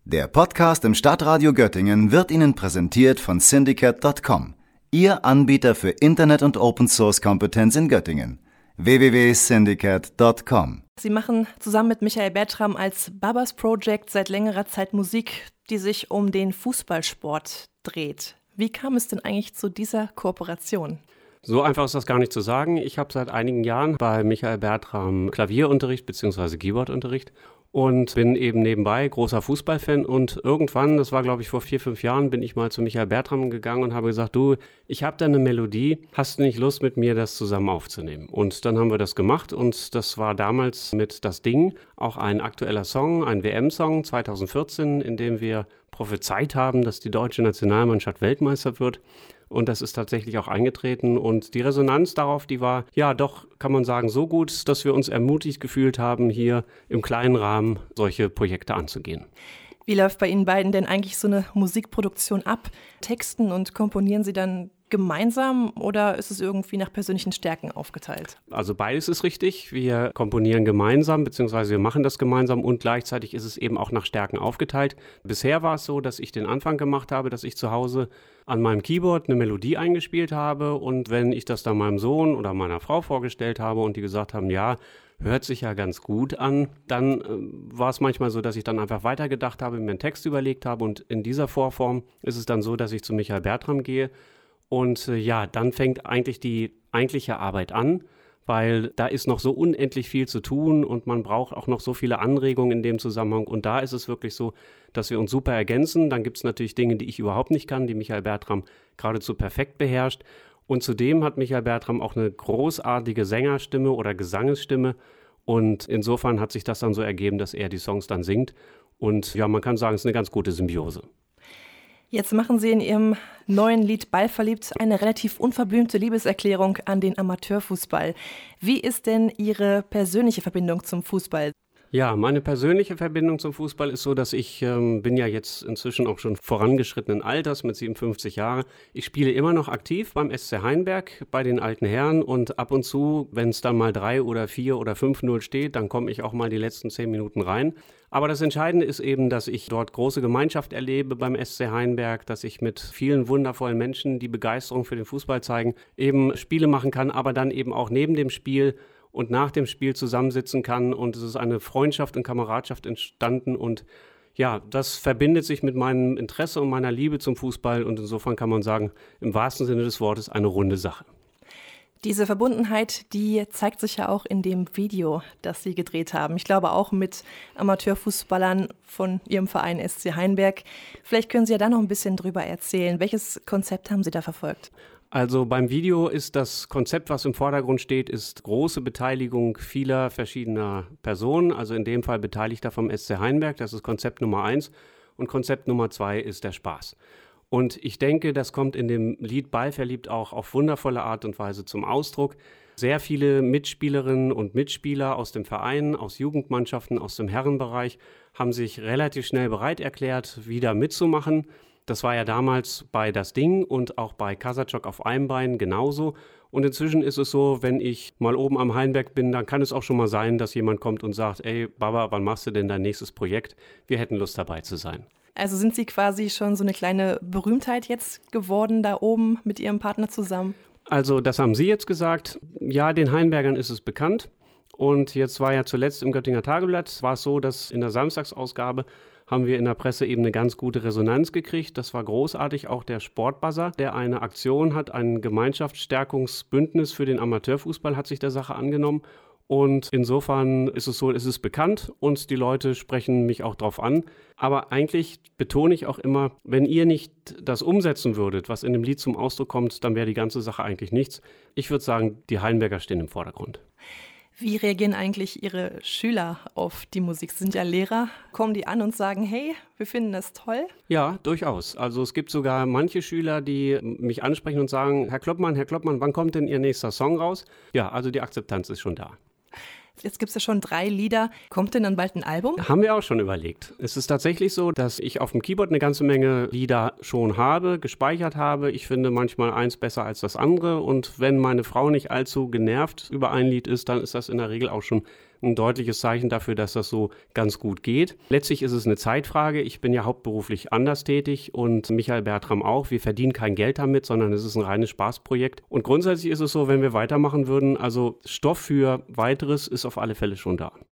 Der Podcast im Stadtradio Göttingen wird Ihnen präsentiert von Syndicate.com, Ihr Anbieter für Internet- und Open-Source-Kompetenz in Göttingen. www.syndicate.com. Sie machen zusammen mit Michael Bertram als Babas Project seit längerer Zeit Musik, die sich um den Fußballsport dreht. Wie kam es denn eigentlich zu dieser Kooperation? So einfach ist das gar nicht zu sagen. Ich habe seit einigen Jahren bei Michael Bertram Klavierunterricht bzw. Keyboardunterricht und bin eben nebenbei großer Fußballfan. Und irgendwann, das war glaube ich vor 4-5 Jahren, bin ich mal zu Michael Bertram gegangen und habe gesagt, du, ich habe da eine Melodie, hast du nicht Lust mit mir das zusammen aufzunehmen? Und dann haben wir das gemacht und das war damals mit Das Ding auch ein aktueller Song, ein WM-Song 2014, in dem wir prophezeit haben, dass die deutsche Nationalmannschaft Weltmeister wird. Und das ist tatsächlich auch eingetreten und die Resonanz darauf, die war ja doch, kann man sagen, so gut, dass wir uns ermutigt gefühlt haben, hier im kleinen Rahmen solche Projekte anzugehen. Wie läuft bei Ihnen beiden denn eigentlich so eine Musikproduktion ab? Texten und komponieren Sie dann gemeinsam oder ist es irgendwie nach persönlichen Stärken aufgeteilt? Also beides ist richtig. Wir komponieren gemeinsam, beziehungsweise wir machen das gemeinsam und gleichzeitig ist es eben auch nach Stärken aufgeteilt. Bisher war es so, dass ich den Anfang gemacht habe, dass ich zu Hause an meinem Keyboard eine Melodie eingespielt habe und wenn ich das dann meinem Sohn oder meiner Frau vorgestellt habe und die gesagt haben, ja, hört sich ja ganz gut an, dann war es manchmal so, dass ich dann einfach weitergedacht habe, mir einen Text überlegt habe und in dieser Vorform ist es dann so, dass ich zu Michael Bertram gehe und dann fängt eigentlich die eigentliche Arbeit an, weil da ist noch so unendlich viel zu tun und man braucht auch noch so viele Anregungen in dem Zusammenhang. Und da ist es wirklich so, dass wir uns super ergänzen. Dann gibt es natürlich Dinge, die ich überhaupt nicht kann, die Michael Bertram geradezu perfekt beherrscht. Und zudem hat Michael Bertram auch eine großartige Sängerstimme oder Gesangsstimme. Und insofern hat sich das dann so ergeben, dass er die Songs dann singt. Und ja, man kann sagen, es ist eine ganz gute Symbiose. Jetzt machen Sie in Ihrem neuen Lied Ballverliebt eine relativ unverblümte Liebeserklärung an den Amateurfußball. Wie ist denn Ihre persönliche Verbindung zum Fußball? Ja, meine persönliche Verbindung zum Fußball ist so, dass ich bin ja jetzt inzwischen auch schon vorangeschrittenen Alters mit 57 Jahren. Ich spiele immer noch aktiv beim SC Heinberg bei den alten Herren und ab und zu, wenn es dann mal 3 oder 4 oder 5-0 steht, dann komme ich auch mal die letzten 10 Minuten rein. Aber das Entscheidende ist eben, dass ich dort große Gemeinschaft erlebe beim SC Heinberg, dass ich mit vielen wundervollen Menschen, die Begeisterung für den Fußball zeigen, eben Spiele machen kann, aber dann eben auch neben dem Spiel und nach dem Spiel zusammensitzen kann und es ist eine Freundschaft und Kameradschaft entstanden und ja, das verbindet sich mit meinem Interesse und meiner Liebe zum Fußball und insofern kann man sagen, im wahrsten Sinne des Wortes eine runde Sache. Diese Verbundenheit, die zeigt sich ja auch in dem Video, das Sie gedreht haben. Ich glaube auch mit Amateurfußballern von Ihrem Verein SC Heinberg. Vielleicht können Sie ja da noch ein bisschen drüber erzählen. Welches Konzept haben Sie da verfolgt? Also beim Video ist das Konzept, was im Vordergrund steht, ist große Beteiligung vieler verschiedener Personen. Also in dem Fall Beteiligter vom SC Heinberg, das ist Konzept Nummer 1. Und Konzept Nummer 2 ist der Spaß. Und ich denke, das kommt in dem Lied Ballverliebt auch auf wundervolle Art und Weise zum Ausdruck. Sehr viele Mitspielerinnen und Mitspieler aus dem Verein, aus Jugendmannschaften, aus dem Herrenbereich haben sich relativ schnell bereit erklärt, wieder mitzumachen. Das war ja damals bei Das Ding und auch bei Kasachok auf einem Bein genauso. Und inzwischen ist es so, wenn ich mal oben am Heinberg bin, dann kann es auch schon mal sein, dass jemand kommt und sagt, ey Baba, wann machst du denn dein nächstes Projekt? Wir hätten Lust dabei zu sein. Also sind Sie quasi schon so eine kleine Berühmtheit jetzt geworden da oben mit Ihrem Partner zusammen? Also das haben Sie jetzt gesagt. Ja, den Heinbergern ist es bekannt. Und jetzt war ja zuletzt im Göttinger Tageblatt, war es so, dass in der Samstagsausgabe haben wir in der Presse eben eine ganz gute Resonanz gekriegt. Das war großartig. Auch der Sportbuzzer, der eine Aktion hat, ein Gemeinschaftsstärkungsbündnis für den Amateurfußball, hat sich der Sache angenommen. Und insofern ist es so, es ist bekannt und die Leute sprechen mich auch drauf an. Aber eigentlich betone ich auch immer, wenn ihr nicht das umsetzen würdet, was in dem Lied zum Ausdruck kommt, dann wäre die ganze Sache eigentlich nichts. Ich würde sagen, die Heinberger stehen im Vordergrund. Wie reagieren eigentlich Ihre Schüler auf die Musik? Sie sind ja Lehrer. Kommen die an und sagen, hey, wir finden das toll? Ja, durchaus. Also es gibt sogar manche Schüler, die mich ansprechen und sagen, Herr Kloppmann, wann kommt denn Ihr nächster Song raus? Ja, also die Akzeptanz ist schon da. Jetzt gibt es ja schon 3 Lieder. Kommt denn dann bald ein Album? Haben wir auch schon überlegt. Es ist tatsächlich so, dass ich auf dem Keyboard eine ganze Menge Lieder schon habe, gespeichert habe. Ich finde manchmal eins besser als das andere. Und wenn meine Frau nicht allzu genervt über ein Lied ist, dann ist das in der Regel auch schon ein deutliches Zeichen dafür, dass das so ganz gut geht. Letztlich ist es eine Zeitfrage. Ich bin ja hauptberuflich anders tätig und Michael Bertram auch. Wir verdienen kein Geld damit, sondern es ist ein reines Spaßprojekt. Und grundsätzlich ist es so, wenn wir weitermachen würden, also Stoff für Weiteres ist auf alle Fälle schon da.